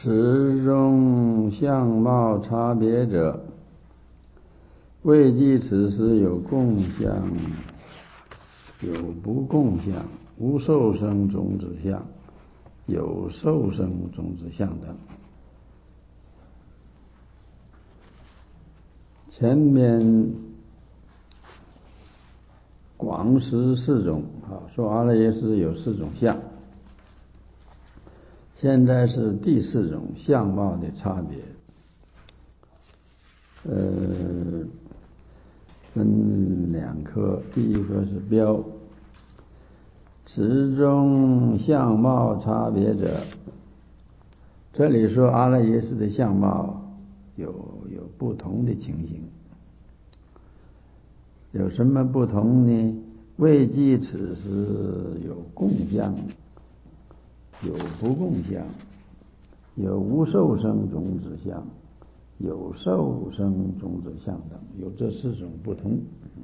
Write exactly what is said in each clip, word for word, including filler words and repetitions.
此中相貌差别者，未即此时有共相，有不共相，无受生种子相，有受生种子相等。前面广识四种啊，说阿赖耶识有四种相，现在是第四种相貌的差别。呃，分两科，第一科是标，此中相貌差别者，这里说阿赖耶识的相貌有有不同的情形，有什么不同呢？未即此时有共相，有不共相，有无受生种子相，有受生种子相等，有这四种不同。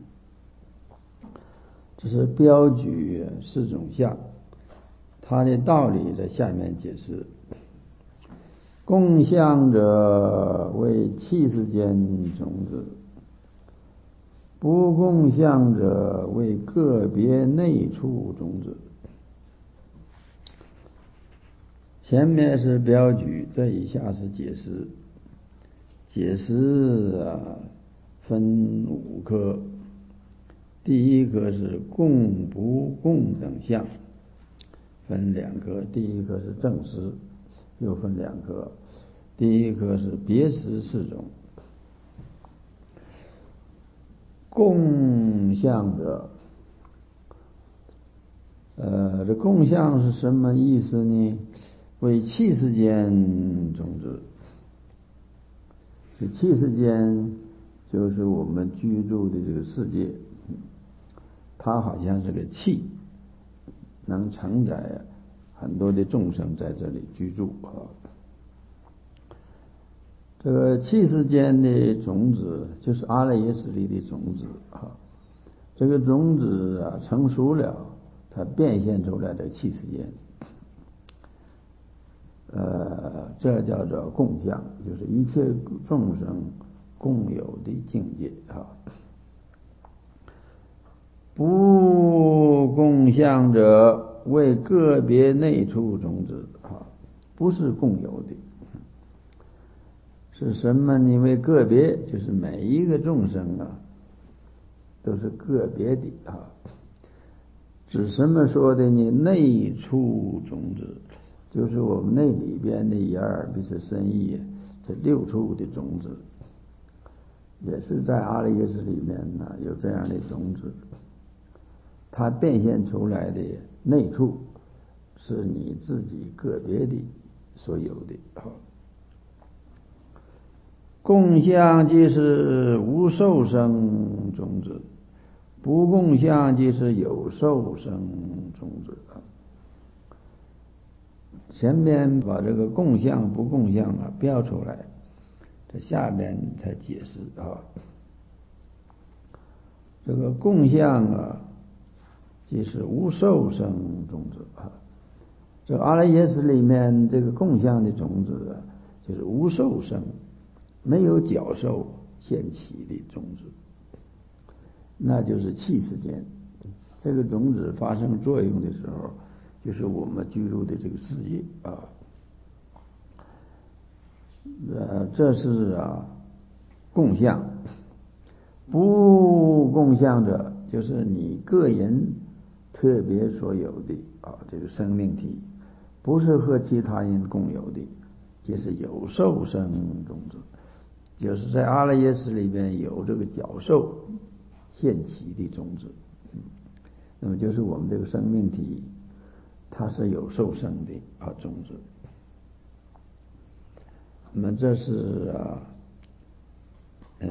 这是标举四种相，它的道理在下面解释。共相者为气世间种子，不共相者为个别内处种子。前面是标举，这以下是解释。解释啊，分五科。第一科是共不共等相，分两科。第一科是正识，又分两科。第一科是别识四种。共相者，呃，这共相是什么意思呢？为气世间种子。这气世间就是我们居住的这个世界，它好像是个气，能承载很多的众生在这里居住啊。这个气世间的种子就是阿赖耶识里的种子啊。这个种子啊成熟了，它变现出来的气世间，呃，这叫做共相，就是一切众生共有的境界啊。不共相者为个别内处种子啊，不是共有的，是什么呢？为个别，就是每一个众生啊，都是个别的啊。指什么说的呢？内处种子，就是我们内里边的眼耳鼻舌身意这六处的种子，也是在阿赖耶识里面呢有这样的种子。它变现出来的内处是你自己个别的所有的。共相即是无受生种子，不共相即是有受生种子。前面把这个共相不共相啊标出来，这下边才解释啊。这个共相啊即是无受生种子啊。这阿赖耶识里面这个共相的种子啊，就是无受生，没有角受现起的种子，那就是气世间。这个种子发生作用的时候，就是我们居住的这个世界啊。呃，这是啊共相。不共相者，就是你个人特别所有的啊这个生命体，不是和其他人共有的，就是有受生种子，就是在阿赖耶识里边有这个角受现起的种子。那么就是我们这个生命体，它是有受生的啊种子。那么这是啊呃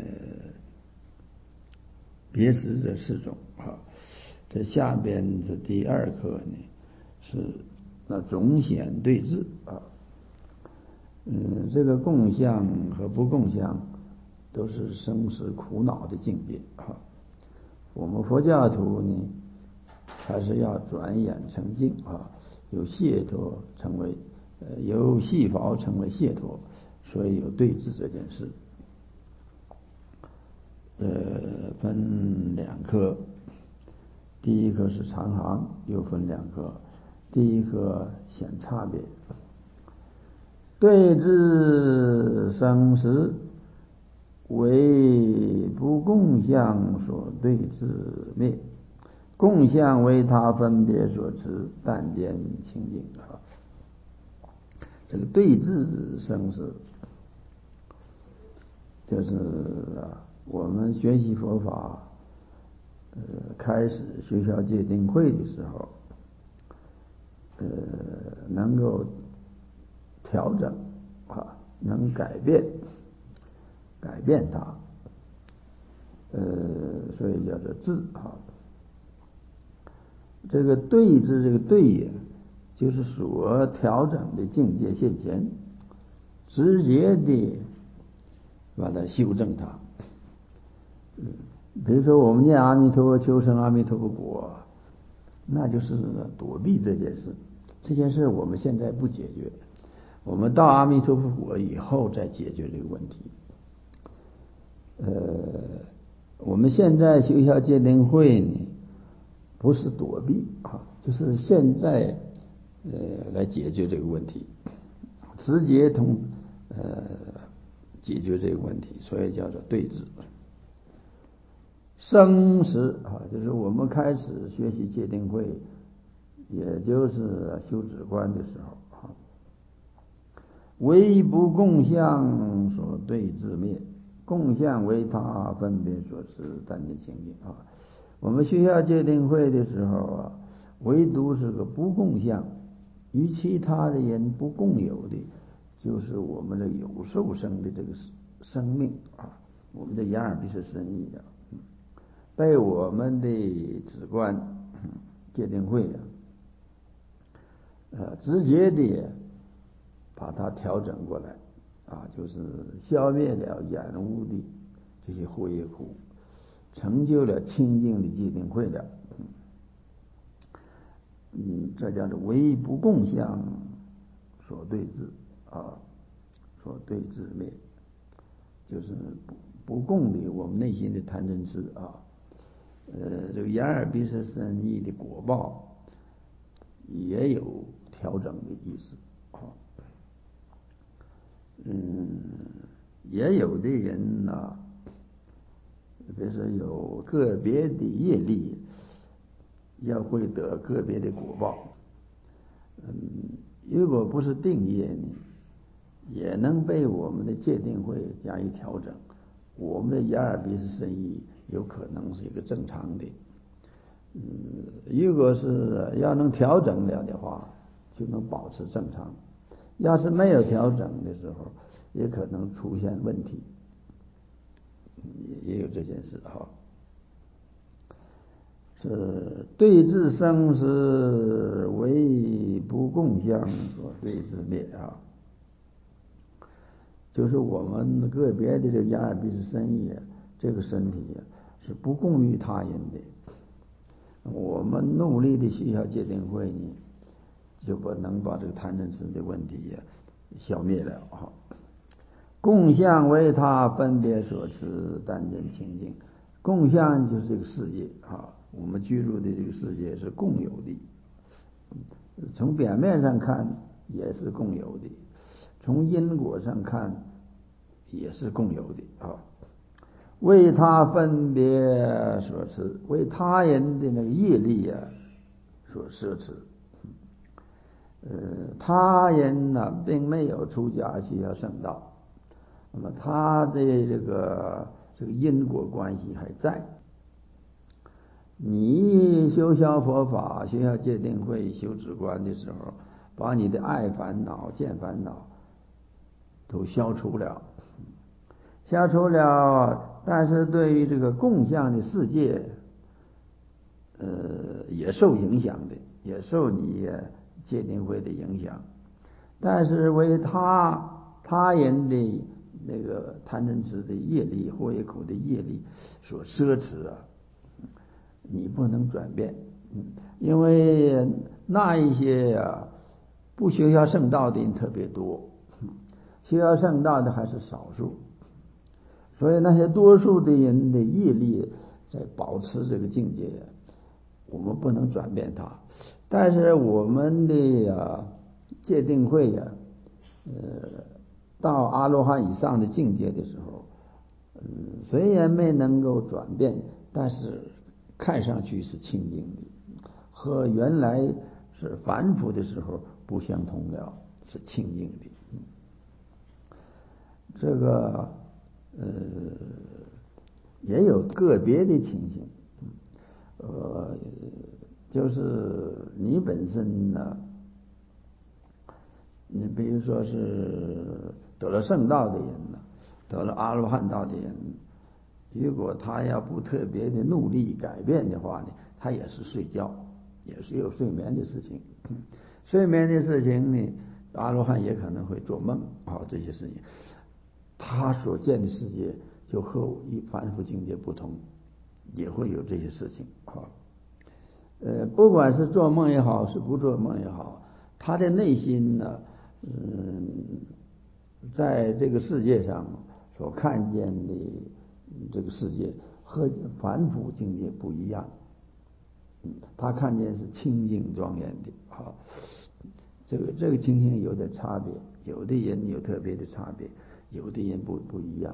别识这四种啊。这下边是第二课呢，是那种显对治啊。嗯，这个共相和不共相都是生死苦恼的境界啊。我们佛教徒呢，还是要转眼成净啊，有解脱成为呃由细胞成为解脱，所以有对治这件事。呃，分两科，第一科是长行，又分两科，第一科显差别。对治生死，为不共相所对治灭，共相为他分别所持，但见清净啊。这个对治生死，就是啊，我们学习佛法，呃，开始学校戒定慧的时候，呃，能够调整啊，能改变，改变它，呃，所以叫做治啊。这个对治，这个对也，就是所调整的境界现前，直接的把它修正它。嗯，比如说我们念阿弥陀佛求生阿弥陀佛果，那就是躲避这件事。这件事我们现在不解决，我们到阿弥陀佛果以后再解决这个问题。呃，我们现在学校戒定慧呢，不是躲避啊，就是现在呃来解决这个问题，直接通呃解决这个问题，所以叫做对治。生时啊，就是我们开始学习戒定慧，也就是修止观的时候啊，为不共相所对治灭，共相为他分别所持，但见清净啊。我们学校戒定慧的时候啊，唯独是个不共相，与其他的人不共有的，就是我们的有受生的这个生命啊，我们的眼耳鼻舌身意啊，被我们的止观戒定慧啊，呃，直接的把它调整过来啊，就是消灭了眼污的这些惑业苦，成就了清净的戒定慧了。嗯，这叫做为不共相所对治啊，所对治灭，就是不不共的我们内心的贪嗔痴啊，呃，这个眼耳鼻舌身意的果报也有调整的意思啊。嗯，也有的人呢、啊，比如说有个别的业力，要会得个别的果报。嗯，如果不是定业呢，也能被我们的戒定慧加以调整，我们的眼耳鼻舌身意有可能是一个正常的。嗯，如果是要能调整了的话，就能保持正常；要是没有调整的时候，也可能出现问题。也有这件事哈。是对治生死，为不共相所对治灭啊，就是我们个别的这个眼耳鼻舌身意，这个身体是不共于他人的。我们努力的学校戒定慧呢，就不能把这个贪嗔痴的问题消灭了啊。共相为他分别所持，但见清净。共相就是这个世界啊，我们居住的这个世界是共有的，从表面上看也是共有的，从因果上看也是共有的啊。为他分别所持，为他人的那个业力啊所摄持。呃，他人呢、啊、并没有出家需要圣道。那么他的这个这个因果关系还在。你修消佛法、学校戒定慧、修止观的时候，把你的爱烦恼、见烦恼都消除了，消除了。但是对于这个共相的世界，呃，也受影响的，也受你戒定慧的影响。但是为他他人的那个贪嗔痴的业力、惑业苦的业力所奢侈啊，你不能转变，嗯，因为那一些啊， 不修下圣道的人特别多，修下圣道的还是少数。所以那些多数的人的业力在保持这个境界，我们不能转变它。但是我们的啊戒定慧啊，呃，到阿罗汉以上的境界的时候，嗯，虽然没能够转变，但是看上去是清净的，和原来是凡夫的时候不相同了，是清净的。嗯、这个呃也有个别的情形，呃，就是你本身呢，你比如说是得了圣道的人呢，得了阿罗汉道的人，如果他要不特别的努力改变的话呢，他也是睡觉，也是有睡眠的事情。睡眠的事情呢，阿罗汉也可能会做梦啊，这些事情，他所见的世界就和一凡夫境界不同，也会有这些事情啊。呃，不管是做梦也好，是不做梦也好，他的内心呢，嗯，在这个世界上所看见的这个世界和凡夫境界不一样，嗯，他看见是清净庄严的，好，这个这个情形有点差别，有的人有特别的差别，有的人不不一样。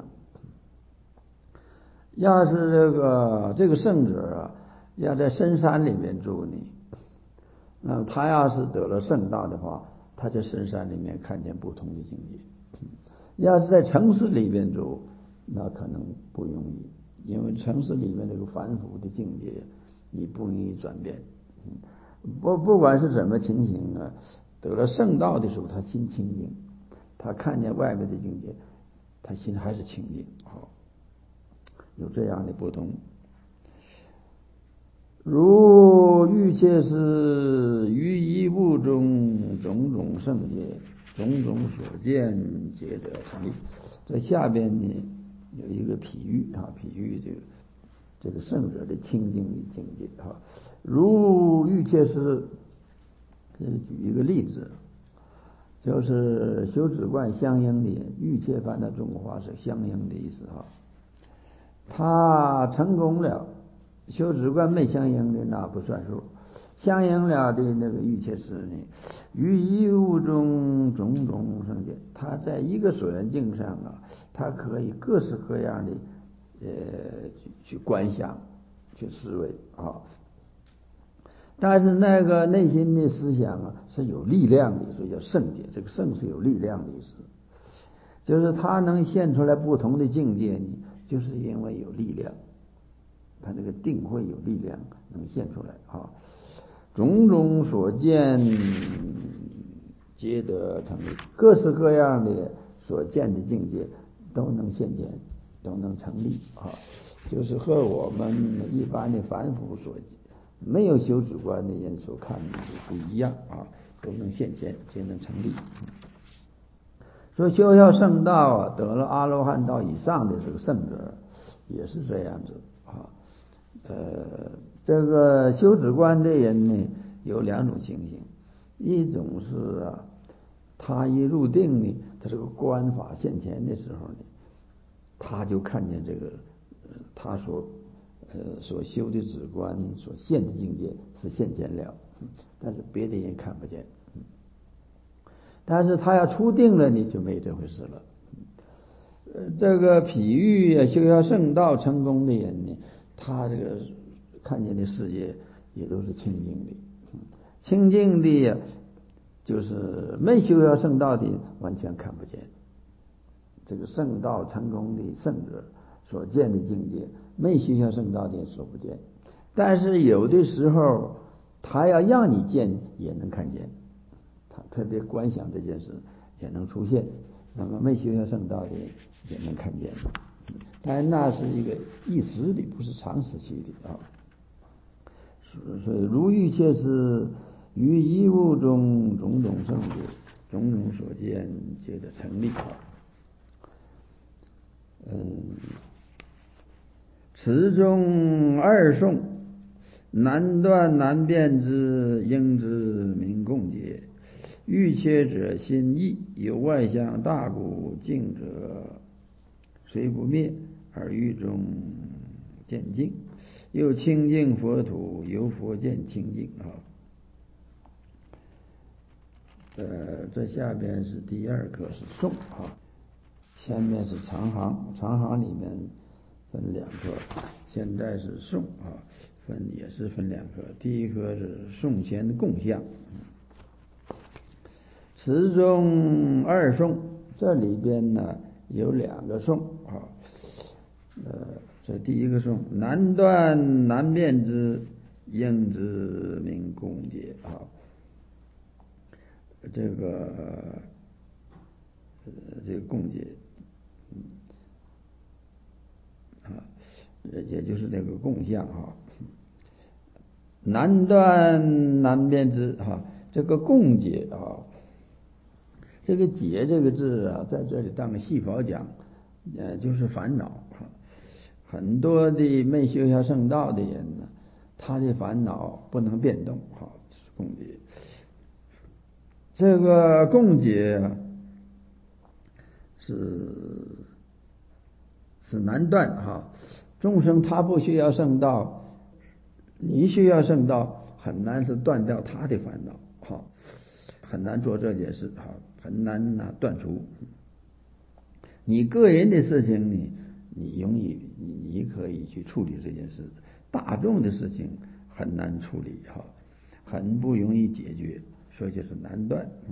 要是这个这个圣者啊，要在深山里面住呢，那么他要是得了圣道的话，他在深山里面看见不同的境界。要是在城市里面住，那可能不容易，因为城市里面这个凡夫的境界，你不容易转变。不不管是什么情形啊，得了圣道的时候，他心清净，他看见外面的境界，他心还是清净。好，有这样的不同。如欲切是于一物中种种圣界，种种所见皆得成立。在下边呢有一个譬喻啊，譬喻这个这个圣者的清净的境界啊。如欲切是，举一个例子，就是修止观相应的欲切翻的中国话是相应的意思啊。他成功了。修止观没相应的那不算数，相应了的那个欲切师呢，于一物中种种圣界，他在一个所缘境上啊，他可以各式各样的呃去去观想，去思维啊。但是那个内心的思想啊是有力量的，所以叫圣界。这个圣是有力量的意思，就是他能现出来不同的境界呢，就是因为有力量。他这个定会有力量能现出来啊，种种所见皆得成立，各式各样的所见的境界都能现前，都能成立啊，就是和我们一般的凡夫所没有修止观的人所看的不一样啊，都能现前，皆能成立。所以修下圣道啊，得了阿罗汉道以上的这个圣者也是这样子啊。呃，这个修止观的人呢，有两种情形，一种是啊，他一入定呢，他这个观法现前的时候呢，他就看见这个，呃、他所呃所修的止观所现的境界是现前了，但是别的人看不见。但是他要出定了，你就没这回事了。呃，这个譬喻啊，修下圣道成功的人呢，他这个看见的世界也都是清净的，清净的呀，就是没修下圣道的完全看不见。这个圣道成功的圣者所见的境界，没修下圣道的所不见。但是有的时候，他要让你见，也能看见。他特别观想这件事，也能出现。那么没修下圣道的也能看见。但那是一个一时的，不是长时期的啊。所以如欲切是于一物中种种圣界，种种所见皆得成立啊。嗯，此中二颂，难断难辨之应知明共解。 欲切者心意，有外相大故，静者虽不灭，而欲中见净。又清净佛土，由佛见清净啊。呃，这下边是第二课是颂啊，前面是长行，长行里面分两课，现在是颂啊，分也是分两课。第一课是颂前供相，词中二颂，这里边呢有两个颂啊，呃，这第一个颂，难断难辨之，应之名共解啊。这个呃这个共解啊，也就是这个共相啊，难断难辨之哈，这个共解啊，这个解这个字啊，在这里当个细法讲，呃，就是烦恼。很多的没修下圣道的人呢，他的烦恼不能变动，哈，是共解。这个共解是是难断哈，众生他不需要圣道，你需要圣道，很难是断掉他的烦恼，哈，很难做这件事，哈，很难呐断除。你个人的事情你你容易你你可以去处理这件事，大众的事情很难处理，哈，很不容易解决，所以就是难断。嗯，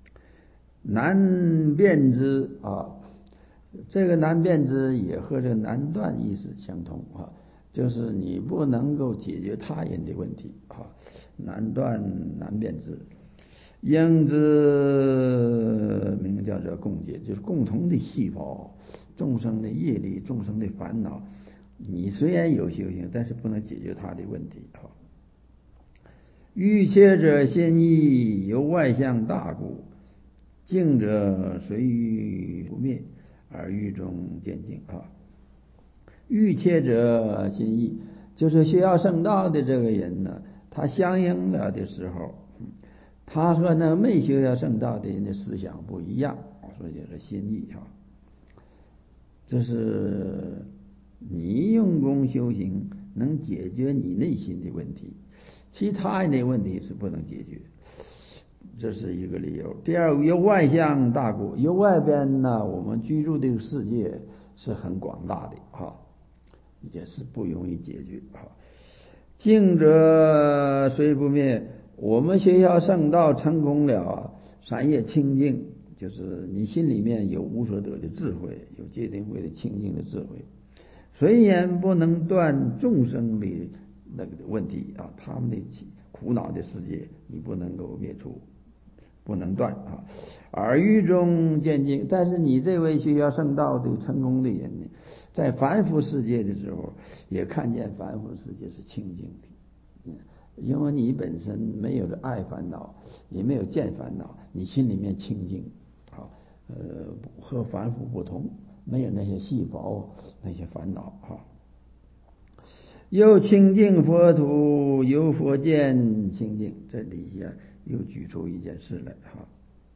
难辨之啊，这个难辨之也和这个难断意思相同啊，就是你不能够解决他人的问题啊，难断难辨之，应之名叫做共解，就是共同的细胞，众生的业力，众生的烦恼，你虽然有修行，但是不能解决他的问题啊。欲切者心意，由外相大故，静者随欲不灭，而欲中见净啊。欲切者心意，就是需要圣道的这个人呢，他相应了的时候，他和那没修要圣道的人的思想不一样，所以就是心意啊。这是你用功修行能解决你内心的问题，其他人的问题是不能解决，这是一个理由。第二个，由外相大故，由外边呢，我们居住的世界是很广大的哈，也是不容易解决哈。静者虽不灭，我们学校圣道成功了，三业清净，就是你心里面有无所得的智慧，有戒定慧的清净的智慧，虽然不能断众生的那个问题啊，他们的苦恼的世界你不能够灭除，不能断啊。而欲中见净，但是你这位需要圣道的成功的人呢，在凡夫世界的时候，也看见凡夫世界是清净的，因为你本身没有了爱烦恼，也没有见烦恼，你心里面清净，啊，呃，和凡夫不同，没有那些细胞那些烦恼啊。又清净佛土，由佛见清净，这里呀又举出一件事来哈，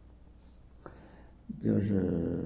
就是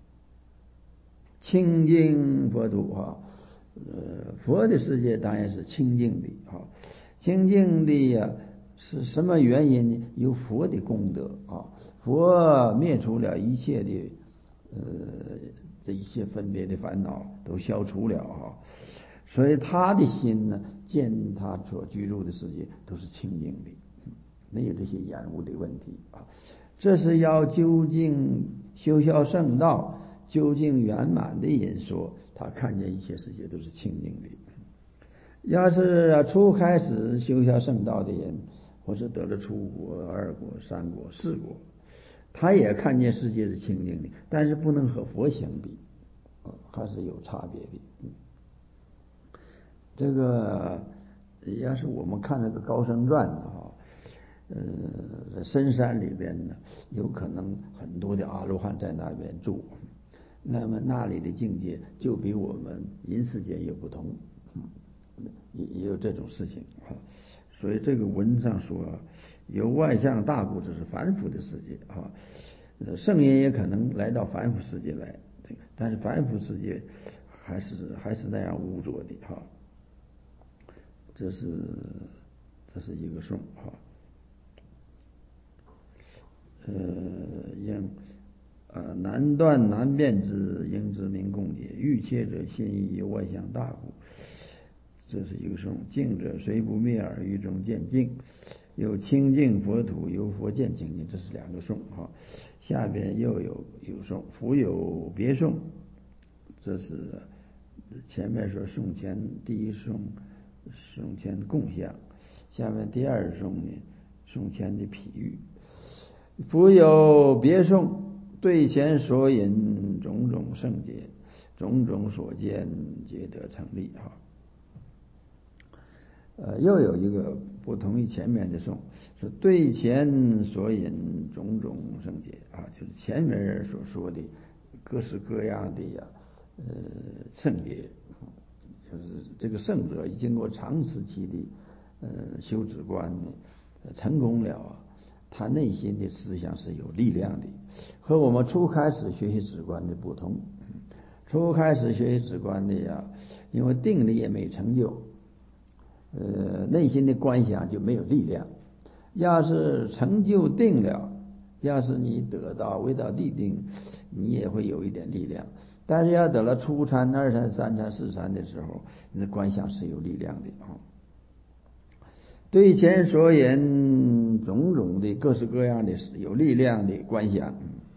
清净佛土哈，呃，佛的世界当然是清净的哈，清净的呀是什么原因呢？有佛的功德啊，佛灭除了一切的呃这一切分别的烦恼都消除了哈，所以他的心呢，见他所居住的世界都是清净的，没有这些染污的问题啊。这是要究竟修效圣道，究竟圆满的人说，他看见一切世界都是清净的。要是初开始修效圣道的人，或是得了初果、二果、三果、四果，他也看见世界是清净的，但是不能和佛相比，还是有差别的。这个要是我们看那个高僧传的哈，呃，深山里边呢，有可能很多的阿罗汉在那边住，那么那里的境界就比我们人世间有不同，也也有这种事情啊。所以这个文上说， 由外向大故，这是凡夫的世界啊。圣人也可能来到凡夫世界来，但是凡夫世界还是还是那样污浊的哈。这是这是一个颂哈。呃，应呃难断难辨之，应知明共解。欲切者心意由外向大故，这是一个颂。净者虽不灭而于中见净，有清净佛土，由佛见清净，这是两个颂哈。下边又有有颂，复有别颂，这是前面说颂前第一颂颂前共相，下面第二颂呢颂前的譬喻。复有别颂，对前所引种种圣解，种种所见皆得成立哈。呃，又有一个不同于前面的颂，是对前所引种种圣解啊，就是前面所说的各式各样的呀，呃，圣解，就是这个圣者经过长时期的呃修止观呢，成功了啊，他内心的思想是有力量的，和我们初开始学习止观的不同。初开始学习止观的呀，因为定力也没成就。呃，内心的观想就没有力量。要是成就定了，要是你得到未到地定，你也会有一点力量。但是要得了初禅、二禅、三禅、四禅的时候，你的观想是有力量的啊。对前所言种种的各式各样的有力量的观想，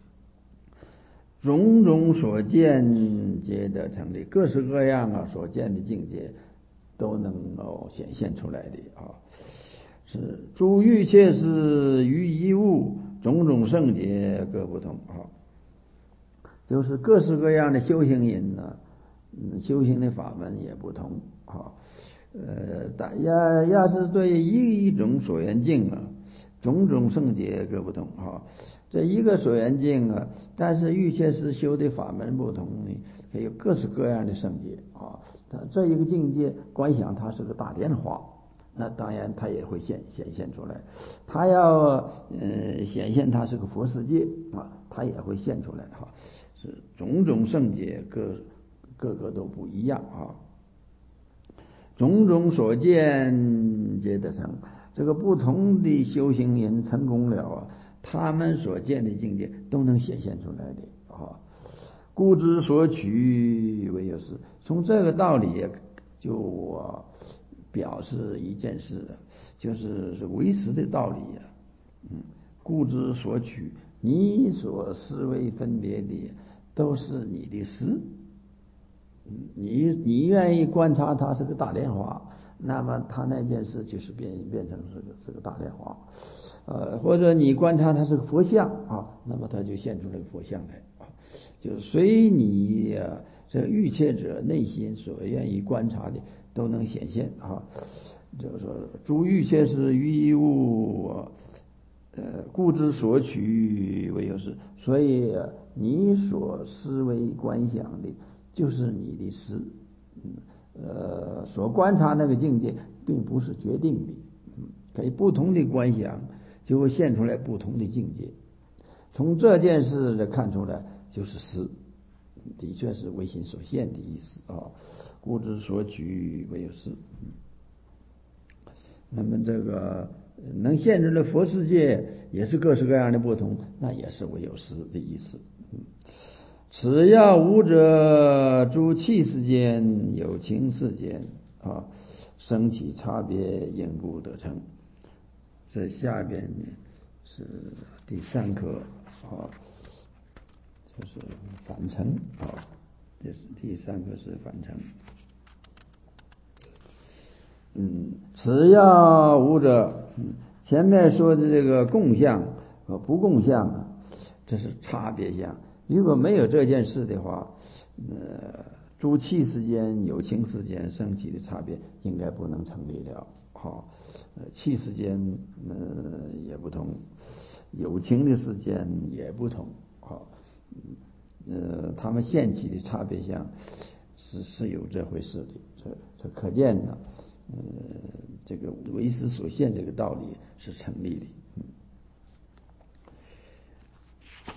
种种所见皆得成立，各式各样啊所见的境界都能够显现出来的啊。是诸欲切事于一物，种种圣解各不同啊。就是各式各样的修行人呢，嗯，修行的法门也不同啊。呃，但要要是对一种所缘境啊，种种圣解各不同啊。这一个所缘境啊，但是欲切师修的法门不同呢，可以有各式各样的圣解啊。他这一个境界观想它是个大莲花，那当然它也会显显现出来。他要呃显现它是个佛世界啊，它也会现出来哈。是种种圣解各各个都不一样啊。种种所见皆得成，这个不同的修行人成功了啊，他们所见的境界都能显现出来的啊。故知所取为有实，从这个道理就、啊、表示一件事，就是是为实的道理呀、啊。嗯，故知所取，你所思维分别的都是你的实。你你愿意观察它是个大莲花，那么它那件事就是变变成是个是个大莲花，呃，或者你观察它是个佛像啊，那么它就现出了个佛像来啊，就随你、啊、这欲切者内心所愿意观察的都能显现啊。就是说，诸欲切是于一物，呃，故知所取为有实，所以、啊、你所思维观想的就是你的实，呃，所观察那个境界并不是决定的，可以不同的观想就会现出来不同的境界。从这件事的看出来，就是实，的确是唯心所现的意思啊。故知所取为有实。那么这个能现出来佛世界也是各式各样的不同，那也是唯有实的意思。此要无者，诸气世间有情世间啊，生起差别，因故得成。这下边呢是第三课啊，就是反成啊，这是第三课是反成。嗯，此要无者，前面说的这个共相和不共相啊，这是差别相。如果没有这件事的话，呃，诸气世间有情世间升起的差别应该不能成立了。好，呃，气世间呃也不同，有情的世间也不同。好，呃，他们现起的差别相是是有这回事的，这这可见呢。呃，这个为实所现这个道理是成立的。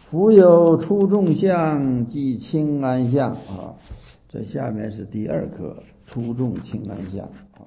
夫有出众相即清安相啊，这下面是第二课出众清安相啊。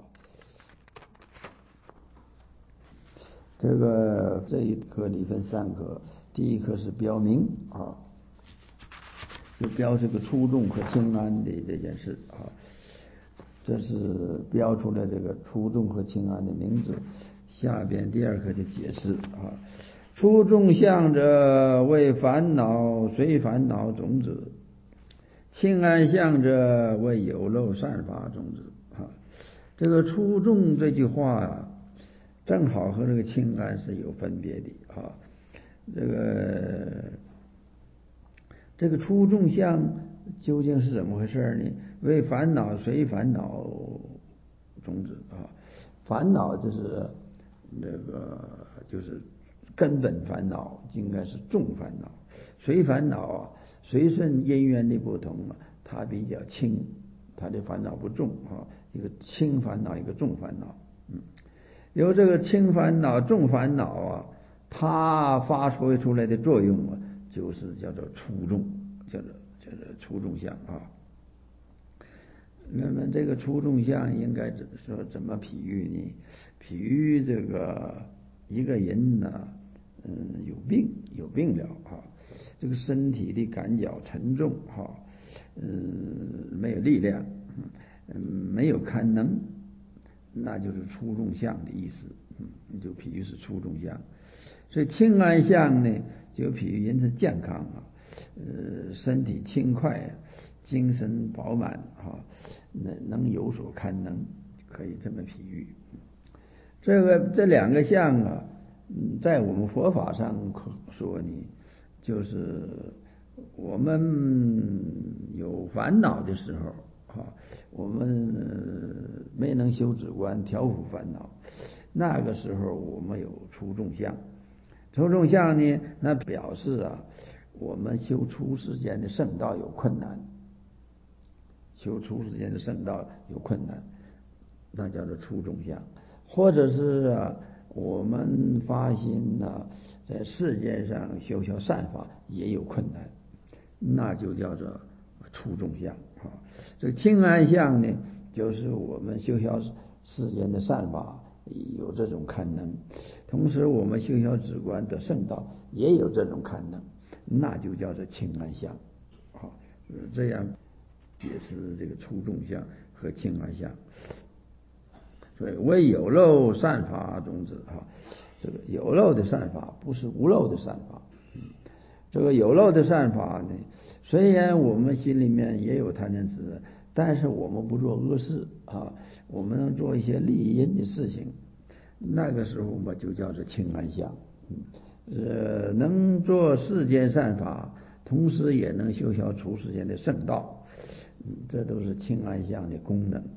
这个这一课里分三课，第一课是标明啊，就标这个出众和清安的这件事啊，这是标出来这个出众和清安的名字。下边第二课就解释啊，出众相者为烦恼随烦恼种子，清安相者为有漏善法种子啊。这个出众这句话啊，正好和这个清安是有分别的啊。这个这个出众相究竟是怎么回事呢？为烦恼随烦恼种子啊，烦恼就是那个就是根本烦恼，应该是重烦恼。随烦恼啊，随顺因缘的不同啊，它比较轻，它的烦恼不重啊，一个轻烦恼，一个重烦恼。嗯，由这个轻烦恼、重烦恼啊，它发挥出来的作用啊，就是叫做出众，叫做叫做出众相啊。那么这个出众相应该说怎么比喻呢？比喻这个一个人呢，嗯，有病有病了啊，这个身体的感觉沉重哈，嗯，没有力量，嗯，没有堪能，那就是出众相的意思，嗯，就比喻是出众相。所以清安相呢，就比喻人是健康啊，呃，身体轻快，精神饱满啊，能能有所堪能，可以这么比喻。这个这两个相啊，在我们佛法上说呢，就是我们有烦恼的时候啊，我们没能修止观调伏烦恼，那个时候我们有出众相。出众相呢，那表示啊，我们修出世间的圣道有困难，修出世间的圣道有困难，那叫做出众相。或者是啊，我们发心呢，在世间上修修善法也有困难，那就叫做出众相啊。这个清安相呢，就是我们修修世间的善法有这种堪能，同时我们修修止观得圣道也有这种堪能，那就叫做清安相啊。这样解释这个出众相和清安相。所以为有漏善法种子啊，这个有漏的善法不是无漏的善法。这个有漏的善法呢，虽然我们心里面也有贪嗔痴，但是我们不做恶事啊，我们能做一些利因的事情，那个时候嘛就叫做清安相。呃，能做世间善法，同时也能修消除世间的圣道，这都是清安相的功能。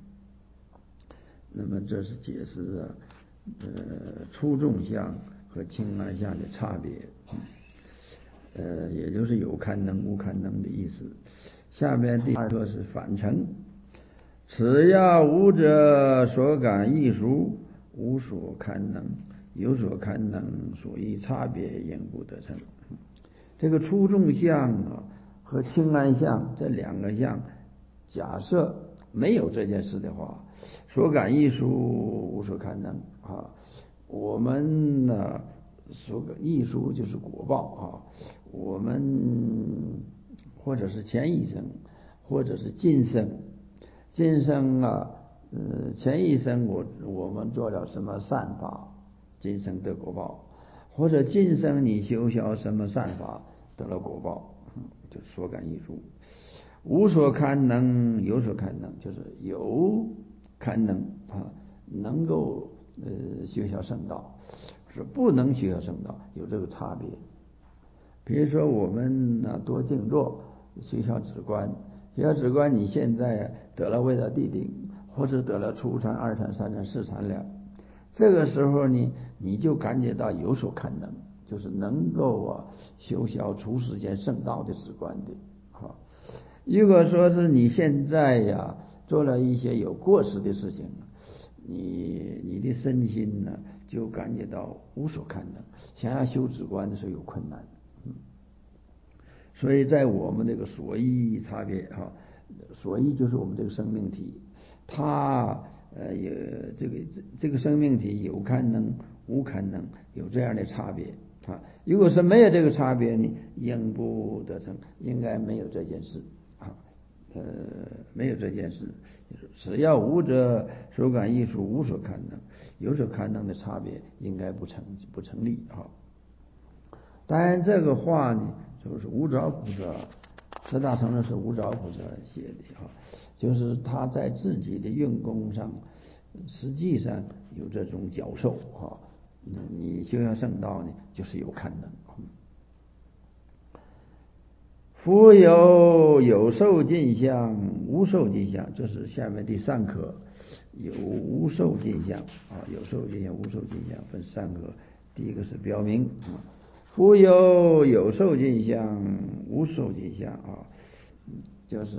那么这是解释啊，呃，出众相和清安相的差别，呃，也就是有堪能无堪能的意思。下面第二个是反成，此要无者所感异熟，无所堪能，有所堪能，所以差别因故得成。这个出众相啊和清安相这两个相，假设没有这件事的话，所感异熟，无所堪能啊。我们呢，所感异熟就是果报啊。我们或者是前一生，或者是今生，今生啊，呃，前一生我我们做了什么善法，今生得果报，或者今生你修消什么善法得了果报，就所感异熟。无所堪能，有所堪能，就是有堪能啊，能够呃修消圣道，是不能修消圣道，有这个差别。比如说我们呢多静坐，修消止观，修消止观，你现在得了未得地定，或者得了初禅、二禅、三禅、四禅了，这个时候呢，你就感觉到有所堪能，就是能够啊修消除世间圣道的止观的。好，如果说是你现在呀做了一些有过失的事情，你你的身心呢就感觉到无所堪能，想要修止观的时候有困难。 所以在我们这个所依差别哈，所依就是我们这个生命体，它呃有这个这个生命体有堪能无堪能，有这样的差别啊。如果是没有这个差别呢，应不得成，应该没有这件事啊，呃没有这件事。只要无者所感艺术无所堪能，有所堪能的差别应该不成不成立啊。当然这个话呢，就是无着菩萨，十大承认是无着菩萨写的啊，就是他在自己的用功上，实际上有这种教授啊。你修行圣道呢，就是有堪能。夫有有受尽相，无受尽相，这是下面第三科，有无受尽相啊，有受尽相，无受尽相分三科。第一个是表明，夫有有受尽相，无受尽相啊，就是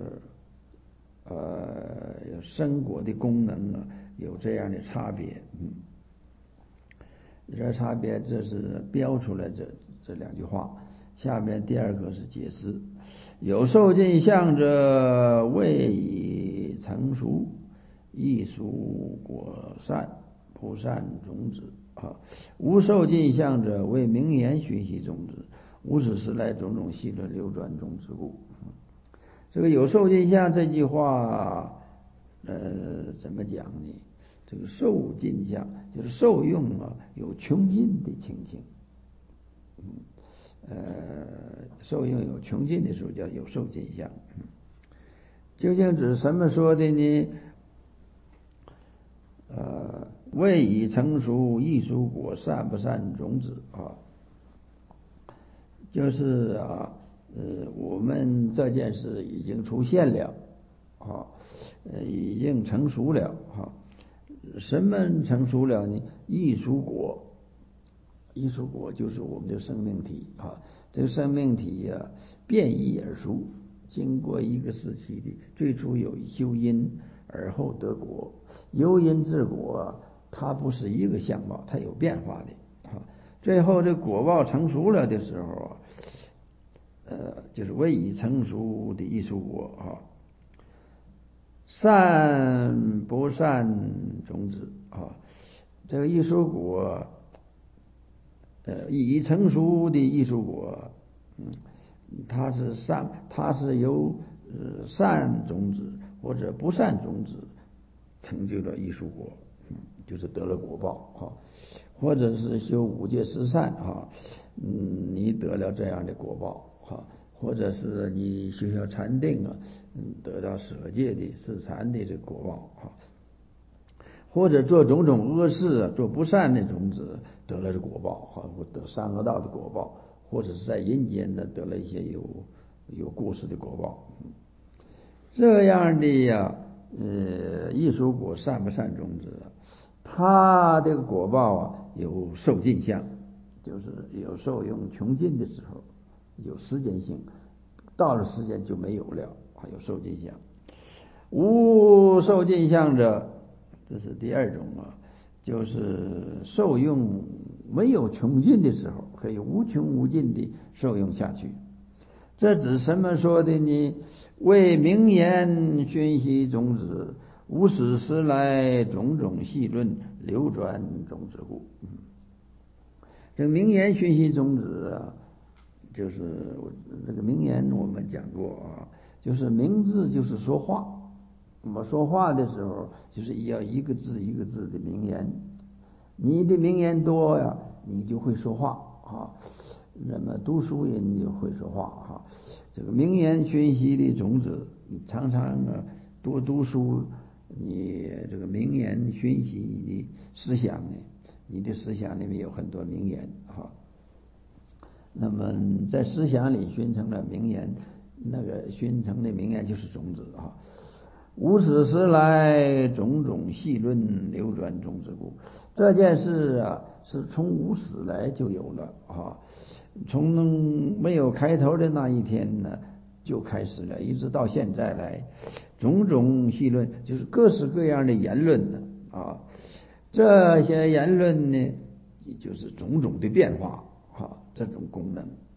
呃生果的功能啊，有这样的差别，嗯，这差别这是标出来这这两句话。下面第二个是解释，有受尽相者，未已成熟，亦属果善不善种子啊。无受尽相者，为名言熏习种子，无始时来种种细论流转种子故。这个有受尽相这句话，呃，怎么讲呢？这个受尽相就是受用啊，有穷尽的情形。嗯，呃，受用有穷尽的时候叫有受尽相。究竟指什么说的呢？呃，未已成熟，亦属果善不善种子啊。就是啊，呃，我们这件事已经出现了啊，呃，已经成熟了啊。什么成熟了呢？亦属果。艺术果就是我们的生命体啊，这个生命体呀、啊，变异而熟，经过一个时期的，最初有修因，而后得果，由因至果，它不是一个相貌，它有变化的啊。最后这果报成熟了的时候，呃，就是未已成熟的艺术果啊，善不善种子啊，这个艺术果。呃，已成熟的艺术果，嗯，它是善，它是由呃善种子或者不善种子成就了艺术果，嗯，就是得了果报哈，或者是修五戒十善哈，嗯，你得了这样的果报哈，或者是你修修禅定啊，嗯，得到舍戒的四禅的这果报哈。或者做种种恶事，做不善的种子，得了这果报，或得三恶道的果报，或者是在阴间的得了一些有有过失的果报。这样的呀，呃，艺术果善不善种子，它这个果报啊，有受尽相，就是有受用穷尽的时候，有时间性，到了时间就没有了，还有受尽相。无受尽相者，这是第二种啊，就是受用没有穷尽的时候，可以无穷无尽的受用下去。这指什么说的呢？为名言熏习种子，无始时来种种细论流转种子故。这个名言熏习种子啊，就是这个名言我们讲过啊，就是名字就是说话。我们说话的时候，就是要一个字一个字的名言。你的名言多呀，你就会说话啊。那么读书人就会说话哈。这个名言熏习的种子，你常常啊多读书，你这个名言熏习你的思想呢，你的思想里面有很多名言哈。那么在思想里熏成了名言，那个熏成的名言就是种子啊。无始时来种种细论流转种子故，这件事啊是从无始来就有了啊，从没有开头的那一天呢就开始了，一直到现在来，种种细论就是各式各样的言论呢啊，这些言论呢就是种种的变化啊，这种功能，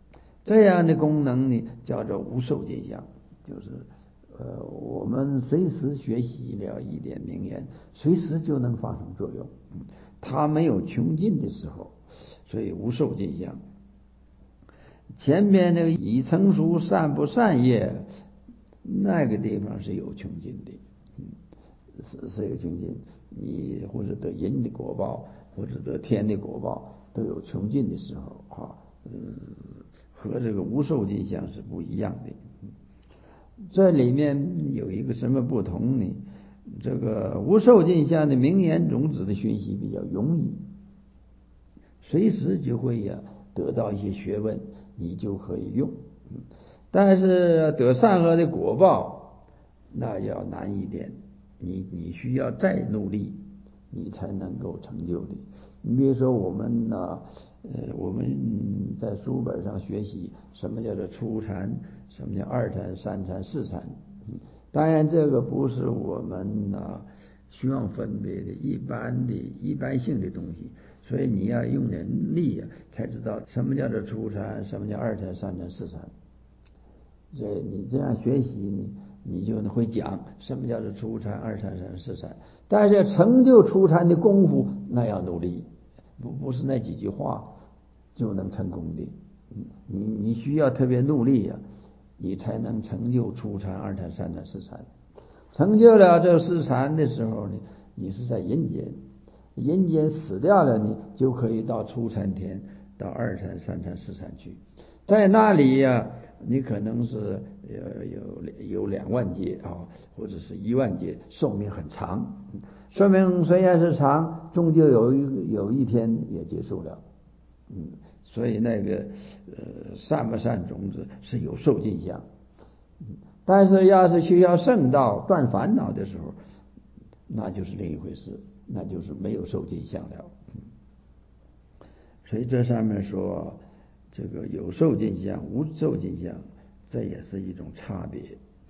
这样的功能呢，叫做无受尽相，就是呃，我们随时学习了一点名言，随时就能发生作用。它没有穷尽的时候，所以无受尽相。前面那个已成熟善不善业，那个地方是有穷尽的，嗯，是是有穷尽。你或者得因的果报，或者得天的果报，都有穷尽的时候啊。嗯，和这个无受尽相是不一样的。这里面有一个什么不同呢？这个无受尽相的名言种子的学习比较容易，随时就会呀、啊、得到一些学问，你就可以用。但是得善恶的果报，那要难一点，你你需要再努力，你才能够成就的。你比如说我们呢、啊，呃，我们在书本上学习什么叫做初禅，什么叫二禅、三禅、四禅。当然，这个不是我们呢、啊、需要分别的一般的一般性的东西，所以你要用点力啊，才知道什么叫做初禅，什么叫二禅、三禅、四禅。这你这样学习呢，你就会讲什么叫做初禅、二禅、三禅、四禅。但是要成就初禅的功夫，那要努力，不不是那几句话就能成功的。你你需要特别努力呀、啊，你才能成就初禅、二禅、三禅、四禅。成就了这四禅的时候呢，你是在阴间，阴间死掉了，你就可以到初禅天，到二禅、三禅、四禅去。在那里呀、啊，你可能是有有有两万劫啊，或者是一万劫，寿命很长。寿命虽然是长，终究有一有一天也结束了。嗯，所以那个呃善不善种子是有受尽相。但是要是需要圣道断烦恼的时候，那就是另一回事，那就是没有受尽相了。所以这上面说这个有受尽相无受尽相，这也是一种差别。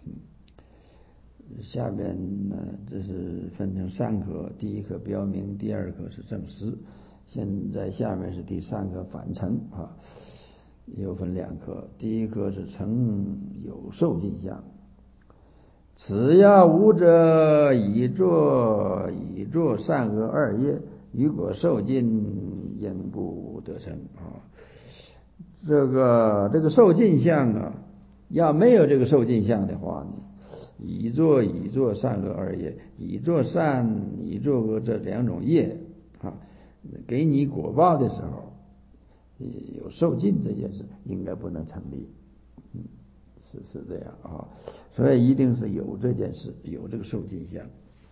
下边呢，这是分成三科，第一科标明，第二科是证实，现在下面是第三科反成啊，又分两科。第一科是成有受尽相，此要无者以作以作善恶二业，如果受尽，应不得成啊。这个这个受尽相啊，要没有这个受尽相的话呢，以作以作善恶二业，以作善以作恶这两种业啊，给你果报的时候，有受尽这件事应该不能成立。嗯，是是这样啊，所以一定是有这件事，有这个受尽相。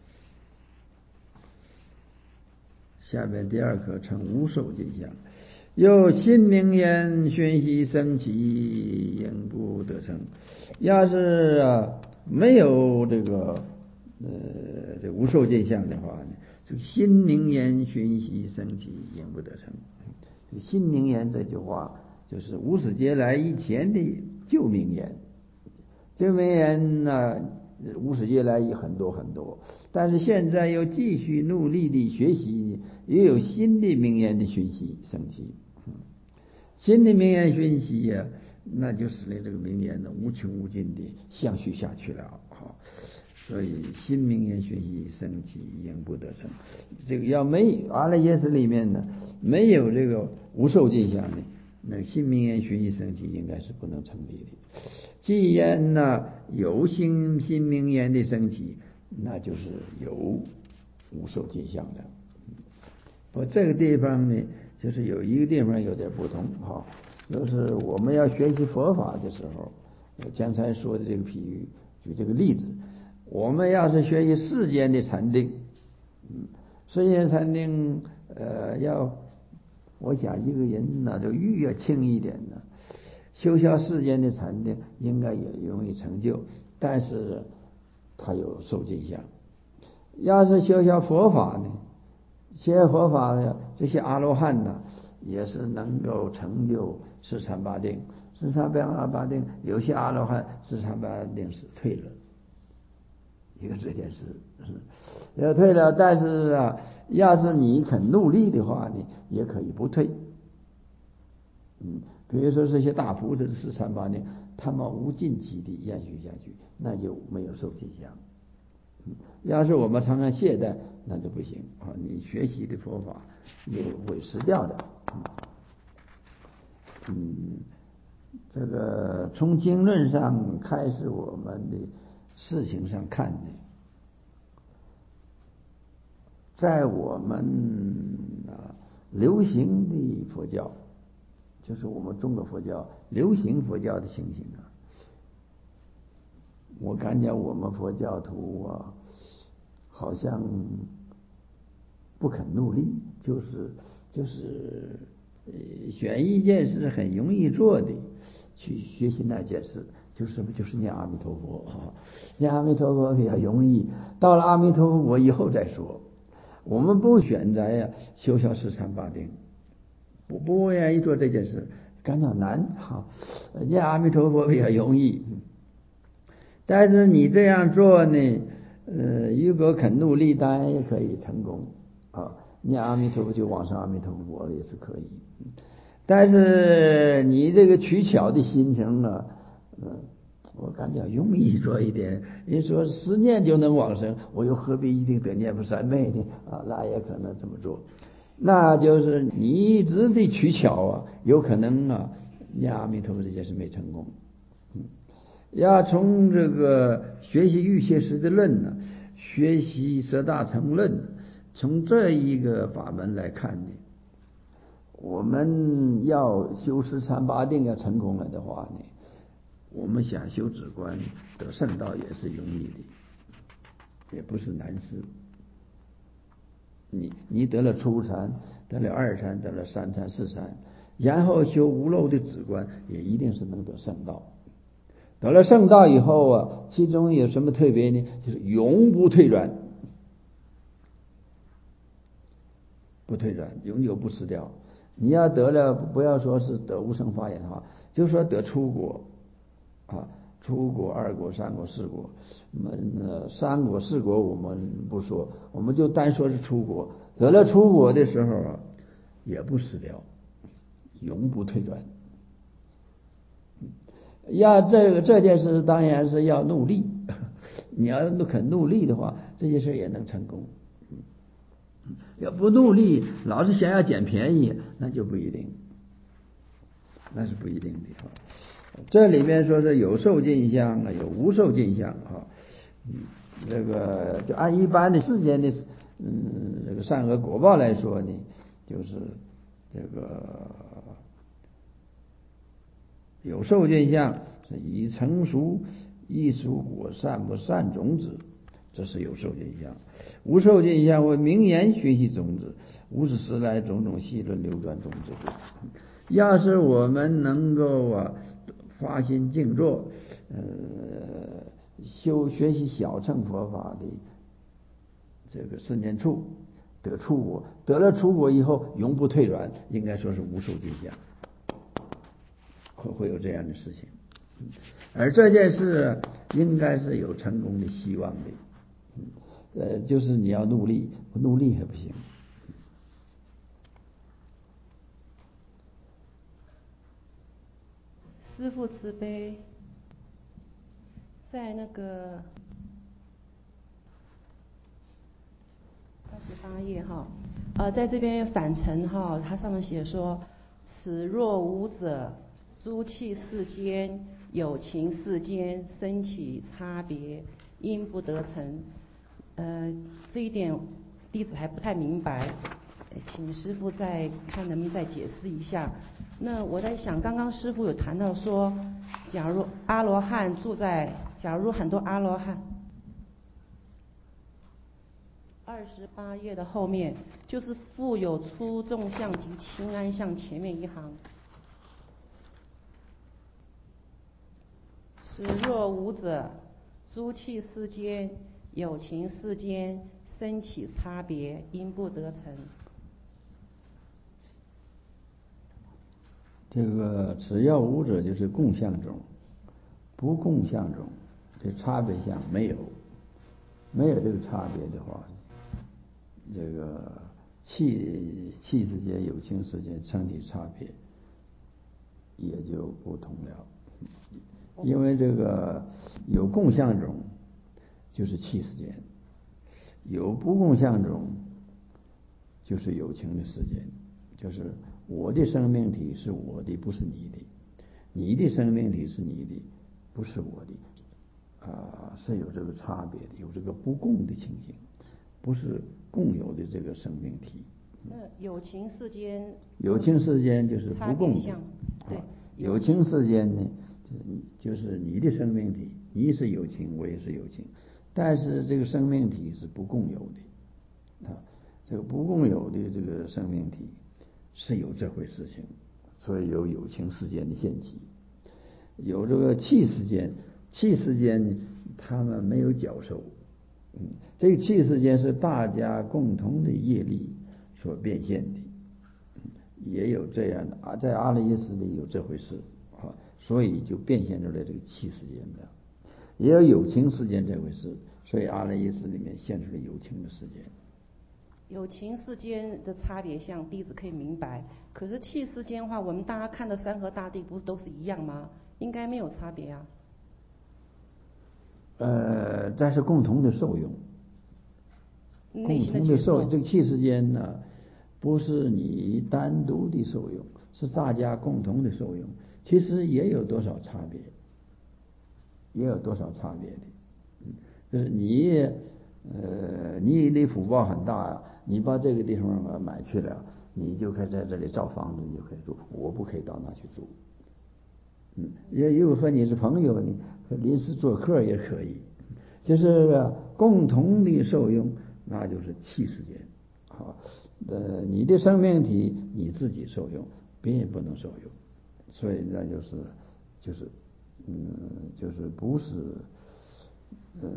下面第二课称无受尽相，又新名言熏习生起，应不得成。要是啊没有这个呃这无受尽相的话呢，这个新名言熏习生起，应不得成。新名言这句话就是无始劫来以前的旧名言，旧名言呢，无始劫来也很多很多，但是现在又继续努力的学习，也有新的名言的熏习升起。新的名言熏习呀、啊，那就使得这个名言呢无穷无尽的相续下去了啊。所以新名言熏习升起，应不得成。这个要没阿赖耶识里面呢没有这个无受尽相的，那新名言熏习升起应该是不能成立的。既然呢有新新名言的升起，那就是有无受尽相的。我这个地方呢，就是有一个地方有点不同哈，就是我们要学习佛法的时候，刚才说的这个比喻，举这个例子，我们要是学习世间的禅定，嗯，世间禅定，呃，要我想一个人呢，就欲要轻一点呢，修习世间的禅定应该也容易成就，但是他有受尽相。要是修习佛法呢，学佛法的这些阿罗汉呢，也是能够成就四禅八定。四禅八定，有些阿罗汉四禅八定是退了，一个这件事，要退了。但是啊，要是你肯努力的话呢，也可以不退。嗯， 比如说这些大菩萨四禅八定，他们无尽其地延续下去，那就没有受尽相。要是我们常常懈怠，那就不行啊！你学习的佛法也会失掉的。嗯，这个从经论上开始我们的事情上看呢，在我们啊流行的佛教，就是我们中国佛教流行佛教的情形啊，我感觉我们佛教徒啊，好像不肯努力，就是就是呃选一件事很容易做的去学习那件事，就是什么就是念阿弥陀佛啊，念阿弥陀佛比较容易，到了阿弥陀佛以后再说。我们不选择呀修小四禅八定，不不愿意做这件事，感觉难哈。念阿弥陀佛比较容易，但是你这样做呢，呃，如果肯努力，当然也可以成功啊。念阿弥陀佛就往生阿弥陀佛也是可以，但是你这个取巧的心情呢，嗯、呃，我感觉容易做一点。你说十念就能往生，我又何必一定得念佛三昧呢？啊，那也可能这么做。那就是你一直的取巧啊，有可能啊，念阿弥陀佛这件事没成功。嗯，要从这个学习瑜伽师的论呢，学习十大乘论，从这一个法门来看呢，我们要修十禅八定要成功了的话呢，我们想修止观得圣道也是容易的，也不是难事。你你得了初禅，得了二禅，得了三禅、四禅，然后修无漏的止观，也一定是能得圣道。得了圣道以后啊，其中有什么特别呢？就是永不退转，不退转，永久不死掉。你要得了，不要说是得无生法眼的话，就说得出果啊，出果、二果、三果、四果。那么三果、四果我们不说，我们就单说是出果。得了出果的时候啊，也不死掉，永不退转。要这个这件事当然是要努力，你要肯努力的话，这件事也能成功。要不努力，老是想要捡便宜，那就不一定，那是不一定的哈。这里面说是有受尽相啊，有无受尽相啊。嗯，这个就按一般的世间的嗯这个善恶果报来说呢，就是这个有受尽相是以成熟易熟果善不善种子，这是有受尽相。无受尽相为名言学习种子，无始时来种种细论流转种子。要是我们能够啊发心静坐，呃，修学习小乘佛法的这个四念处，得出果，得了出果以后永不退转，应该说是无受尽相，会会有这样的事情。而这件事应该是有成功的希望的，呃，就是你要努力，不努力还不行。 师父慈悲，在那个二十八页哈，呃，在这边反陈哈，它上面写说：此若无者，诸器世间有情世间生起差别，因不得成。呃，这一点弟子还不太明白，请师父再看能不能再解释一下。那我在想，刚刚师父有谈到说，假如阿罗汉住在，假如很多阿罗汉，二十八页的后面就是复有出众相及清安相前面一行。此若无者，诸器世间有情世间生起差别，因不得成。 这个只要无者就是共相中，不共相中，这差别相没有，没有这个差别的话，这个气气世间有情世间生起差别， 也就不同了。因为这个有共相种就是气世间，有不共相种就是有情的世间，就是我的生命体是我的，不是你的；你的生命体是你的，不是我的，啊、呃，是有这个差别的，有这个不共的情形，不是共有的这个生命体。 那有情世间， 有情世间就是不共的， 对， 有情世间呢，就是你的生命体，你是有情，我也是有情，但是这个生命体是不共有的，啊，这个不共有的这个生命体是有这回事情，所以有有情世间的现起，有这个气世间，气世间呢，他们没有角受，嗯，这个气世间是大家共同的业力所变现的，也有这样的啊，在阿赖耶识里有这回事啊，所以就变现出来这个气世间的，也有有情世间这回事，所以阿赖耶识里面现出了有情的世间。 有情世间的差别相，弟子可以明白。可是气世间的话，我们大家看的山河大地不是都是一样吗？应该没有差别啊。 呃，但是共同的受用， 共同的受这个气世间呢，不是你单独的受用，是大家共同的受用。其实也有多少差别，也有多少差别的，嗯，就是你，呃，你的福报很大呀，你把这个地方买去了，你就可以在这里造房子，你就可以住，我不可以到那去住。嗯，也有和你是朋友，你临时做客也可以，就是共同的受用，那就是气世间。好，呃，你的生命体你自己受用，别人不能受用，所以那就是就是，嗯，就是不是，呃，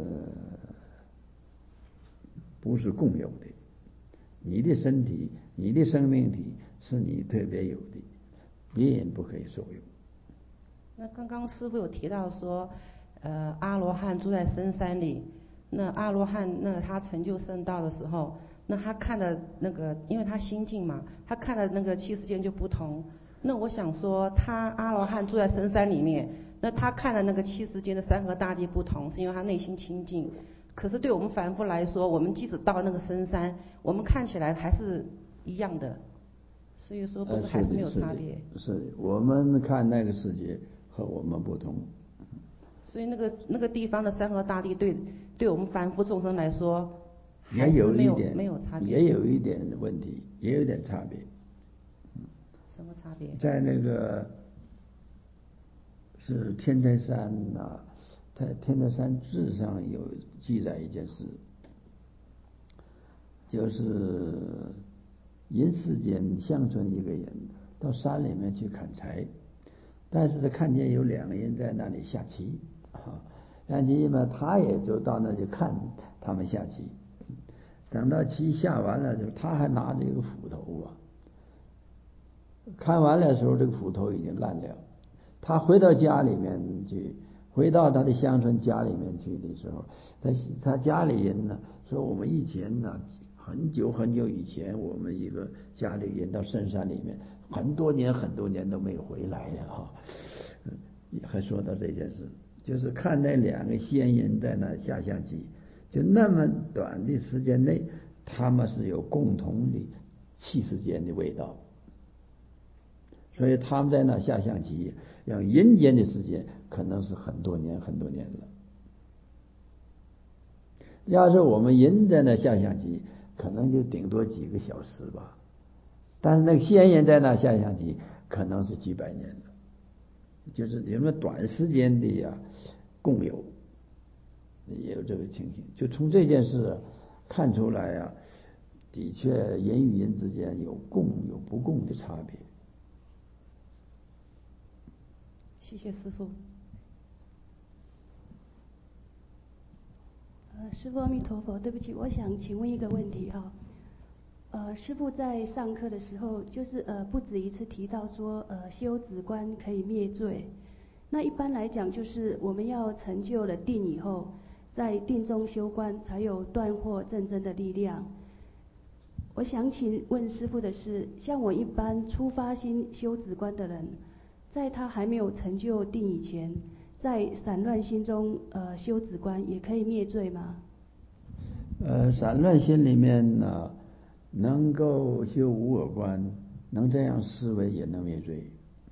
不是共有的。你的身体，你的生命体是你特别有的，别人不可以受用。 那刚刚师父有提到说，呃，阿罗汉住在深山里，那阿罗汉那他成就圣道的时候，那他看的那个，因为他心境嘛，他看的那个气世间就不同。那我想说，他阿罗汉住在深山里面，那他看的那个气世间的山河大地不同，是因为他内心清净。可是对我们凡夫来说，我们即使到那个深山，我们看起来还是一样的，所以说不是还是没有差别。 呃、是的，是的，是的，我们看那个世界和我们不同。 所以那个那个地方的山河大地对对我们凡夫众生来说，还也是没有有一点没有差别， 也有一点问题，也有点差别。 什么差别？ 在那个是天台山呐，在天台山志上有记载一件事，就是人世间乡村一个人到山里面去砍柴，但是他看见有两个人在那里下棋啊，下棋嘛，他也就到那去看他们下棋。等到棋下完了，就他还拿着一个斧头啊，看完了的时候，这个斧头已经烂了。他回到家里面去，回到他的乡村家里面去的时候，他他家里人呢说，我们以前呢，很久很久以前，我们一个家里人到深山里面，很多年很多年都没有回来了哈。还说到这件事，就是看那两个仙人在那下象棋，就那么短的时间内，他们是有共同的气世间的味道。所以他们在那下象棋，让人间的时间可能是很多年很多年了。要是我们人在那下象棋，可能就顶多几个小时吧。但是那个仙人在那下象棋，可能是几百年了。就是有那么短时间的呀，共有也有这个情形。就从这件事看出来啊，的确人与人之间有共有不共的差别。 谢谢师父。 呃，师父阿弥陀佛，对不起，我想请问一个问题哈。呃，师父在上课的时候，就是呃不止一次提到说，呃修止观可以灭罪。那一般来讲，就是我们要成就了定以后，在定中修观，才有断惑正真的力量。我想请问师父的是，像我一般初发心修止观的人， 在他还没有成就定以前，在散乱心中呃修止观也可以灭罪吗？ 呃，散乱心里面呢，能够修无我观，能这样思维也能灭罪，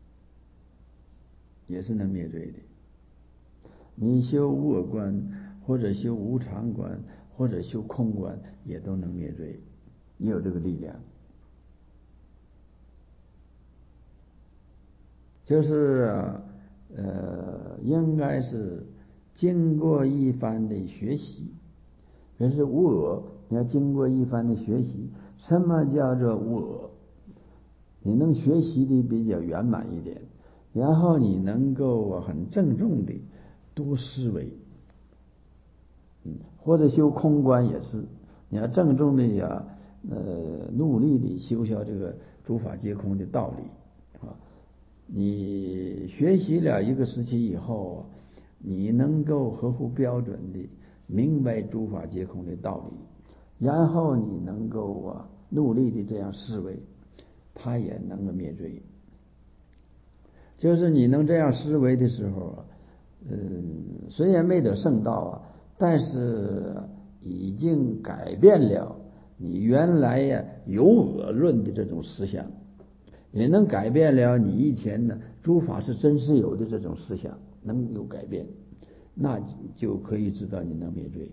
也是能灭罪的。你修无我观，或者修无常观，或者修空观，也都能灭罪，你有这个力量。就是呃，应该是经过一番的学习。这是无我，你要经过一番的学习。什么叫做无我？你能学习的比较圆满一点，然后你能够很郑重的多思维，嗯，或者修空观也是，你要郑重的呀，呃，努力的修销这个诸法皆空的道理啊。你学习了一个时期以后，你能够合乎标准的明白诸法皆空的道理，然后你能够啊努力的这样思维，它也能够灭罪。就是你能这样思维的时候啊，嗯，虽然没得圣道啊，但是已经改变了你原来呀有我论的这种思想，也能改变了你以前呢诸法是真实有的这种思想，能有改变，那就可以知道你能灭罪。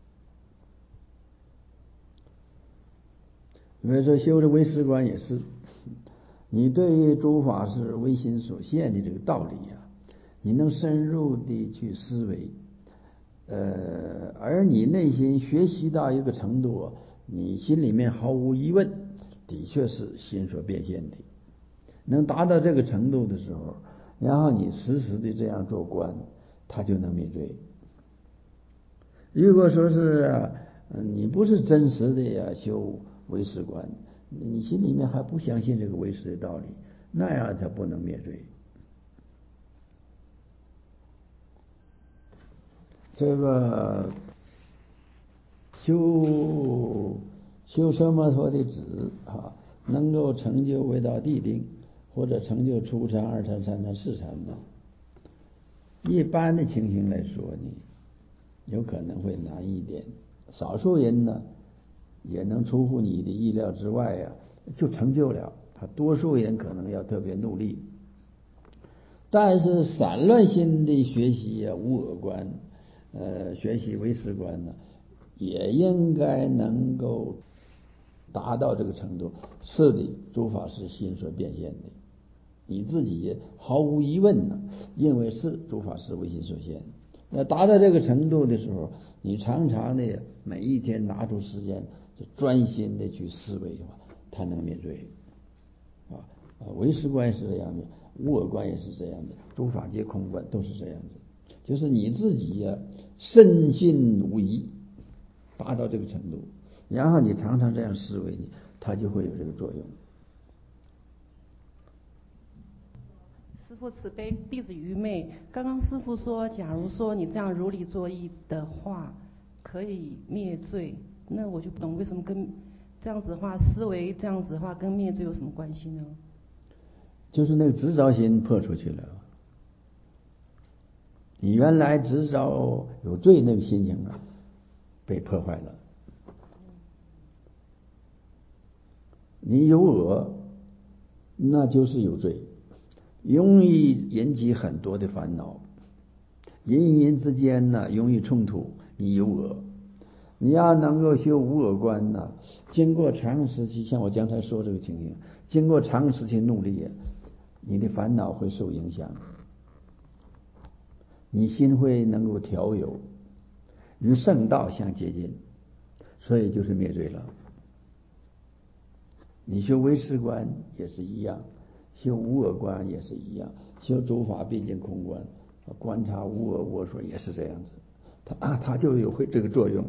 比如说修的唯识观也是，你对诸法是唯心所现的这个道理啊，你能深入的去思维，呃，而你内心学习到一个程度啊，你心里面毫无疑问，的确是心所变现的。能达到这个程度的时候，然后你时时的这样做观，它就能灭罪。如果说是你不是真实的呀修唯识观，你心里面还不相信这个唯识的道理，那样才不能灭罪。这个修修奢摩他的止啊，能够成就唯道谛定，或者成就初禅、二禅、三禅、四禅呢，一般的情形来说呢，有可能会难一点。少数人呢，也能出乎你的意料之外呀、啊，就成就了。他多数人可能要特别努力。但是散乱心的学习啊，无我观，呃，学习唯识观呢，也应该能够达到这个程度。是的，诸法是心所变现的，你自己也毫无疑问呢，认为是诸法是唯心所现。那达到这个程度的时候，你常常的每一天拿出时间，就专心的去思维的话，它能灭罪啊。唯识观是这样的，无我观也是这样的，诸法皆空观都是这样的。就是你自己呀、啊，深信无疑，达到这个程度，然后你常常这样思维，它就会有这个作用。 师父慈悲，弟子愚昧。刚刚师父说，假如说你这样如理作意的话，可以灭罪，那我就不懂为什么跟这样子的话，思维这样子的话，跟灭罪有什么关系呢？ 就是那个执着心破出去了，你原来执着有罪那个心情啊，被破坏了。你有我，那就是有罪，容易引起很多的烦恼，人与人之间呢容易冲突。你有我，你要能够修无我观呢，经过长时期，像我刚才说这个情形，经过长时期努力，你的烦恼会受影响，你心会能够调柔，与圣道相接近，所以就是灭罪了。你修唯识观也是一样，修无我观也是一样，修诸法毕竟空观，观察无我我说也是这样子，它它就有会这个作用。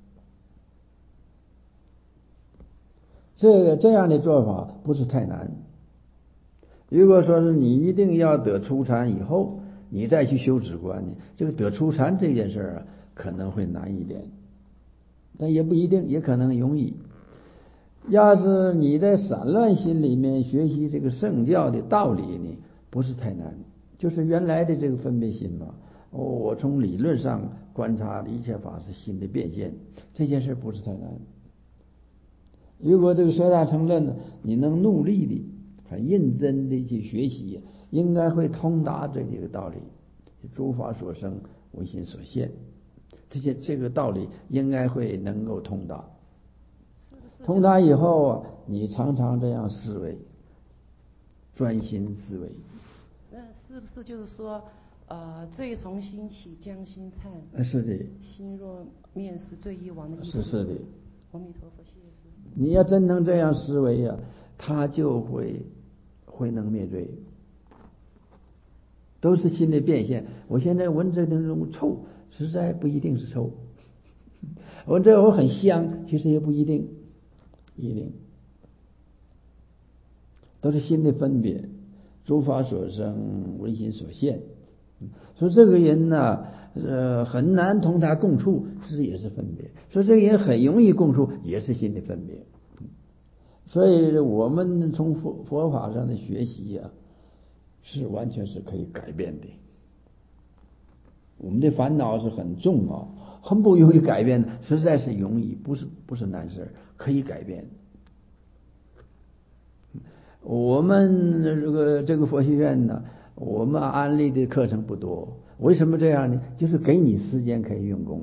这个这样的做法不是太难。如果说是你一定要得初禅以后，你再去修止观呢，这个得初禅这件事儿啊，可能会难一点，但也不一定，也可能容易。要是你在散乱心里面学习这个圣教的道理呢，不不是太难，就是原来的这个分别心嘛。哦，我从理论上观察一切法是心的变现，这件事不是太难。如果这个舍大乘论呢，你能努力的、很认真的去学习，应该会通达这几个道理。诸法所生，唯心所现，这些这个道理应该会能够通达。通达以后啊，你常常这样思维，专心思维。 那是不是就是说，呃，罪从心起，将心忏？ 呃，是的。 心若面是罪亦亡的意思。 是是的。 阿弥陀佛，谢谢师父。 你要真能这样思维呀、啊，他就会会能灭罪。都是心的变现。我现在闻这种臭，实在不一定是臭；闻这我很香，其实也不一定，一定都是心的分别。诸法所生，唯心所现。说这个人呢，呃，很难同他共处，这也是分别。说这个人很容易共处，也是心的分别。所以我们从佛佛法上的学习呀、啊，是完全是可以改变的。我们的烦恼是很重啊，很不容易改变的，实在是容易，不是不是难事，可以改变。我们这个这个佛学院呢，我们安利的课程不多，为什么这样呢？就是给你时间可以用功，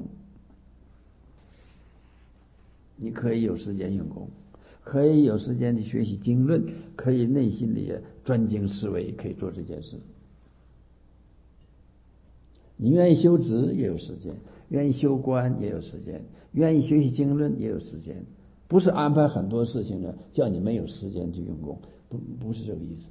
你可以有时间用功，可以有时间去学习经论，可以内心里专精思维，可以做这件事。你愿意修止也有时间，愿意修观也有时间，愿意学习经论也有时间，不是安排很多事情呢，叫你没有时间去用功，不不是这个意思。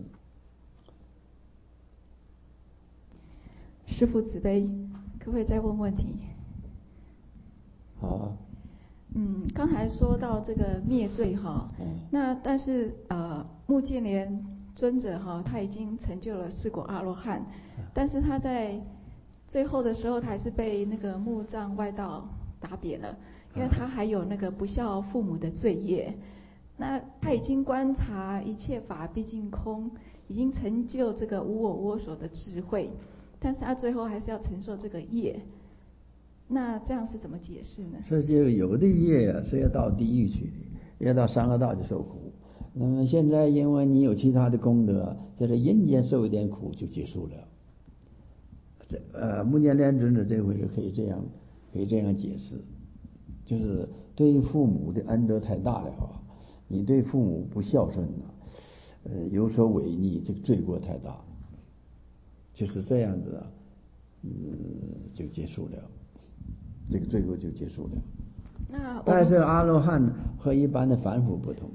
师父慈悲，可不可以再问问题？ 好啊。 嗯，刚才说到这个灭罪哈，嗯、那但是呃，目犍连尊者哈，他已经成就了四果阿罗汉，但是他在最后的时候，他还是被那个木杖外道打扁了，因为他还有那个不孝父母的罪业。那他已经观察一切法毕竟空，已经成就这个无我窝所的智慧，但是他最后还是要承受这个业。那这样是怎么解释呢？ 是这个有的业啊是要到地狱去的，要到三恶道去受苦。那么现在因为你有其他的功德，在这阴间受一点苦就结束了。这呃，目犍连尊者这回是可以这样，可以这样解释，就是对父母的恩德太大了啊，你对父母不孝顺呢、啊，呃，有所违逆，这个罪过太大，就是这样子啊，嗯，就结束了，这个罪过就结束了。 那但是阿罗汉和一般的凡夫不同，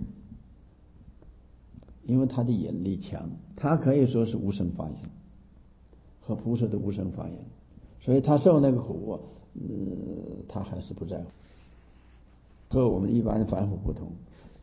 因为他的引力强，他可以说是无生法忍。和菩萨的无生法忍，所以他受那个苦啊，呃，他还是不在乎，和我们一般的凡夫不同。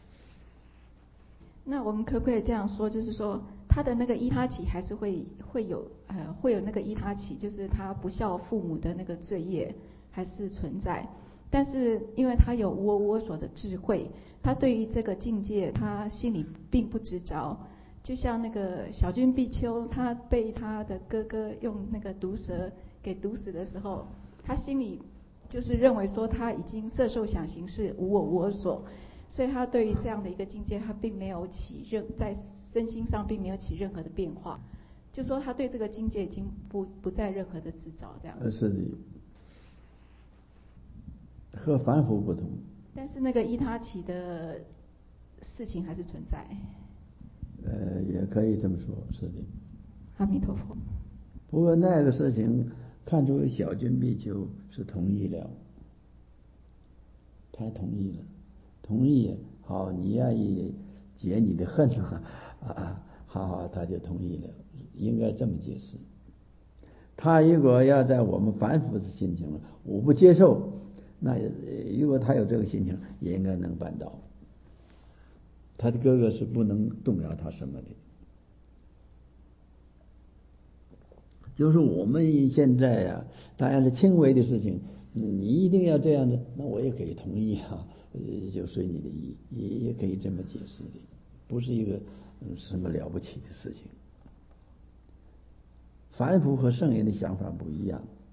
那我们可不可以这样说，就是说他的那个依他起还是会会有呃会有那个依他起，就是他不孝父母的那个罪业还是存在，但是因为他有无我窝所的智慧，他对于这个境界他心里并不知着。就像那个小君比丘，他被他的哥哥用那个毒蛇给毒死的时候，他心里就是认为说他已经色受想行识无我窝所，所以他对于这样的一个境界，他并没有起任在身心上并没有起任何的变化，就说他对这个境界已经不不再任何的执着这样。 是的，和凡夫不同。 但是那个依他起的事情还是存在。 呃，也可以这么说，是的。 阿弥陀佛。 不过那个事情看出小君比丘是同意了，他同意了，同意好，你愿意解你的恨啊啊，好好，他就同意了，应该这么解释。他如果要在我们凡夫的心情了，我不接受，那如果他有这个心情，也应该能办到。他的哥哥是不能动摇他什么的，就是我们现在呀、啊，当然是轻微的事情，你一定要这样的，那我也可以同意啊，呃，就随你的意，也也可以这么解释的，不是一个、嗯、什么了不起的事情。 凡夫和圣人的想法不一样。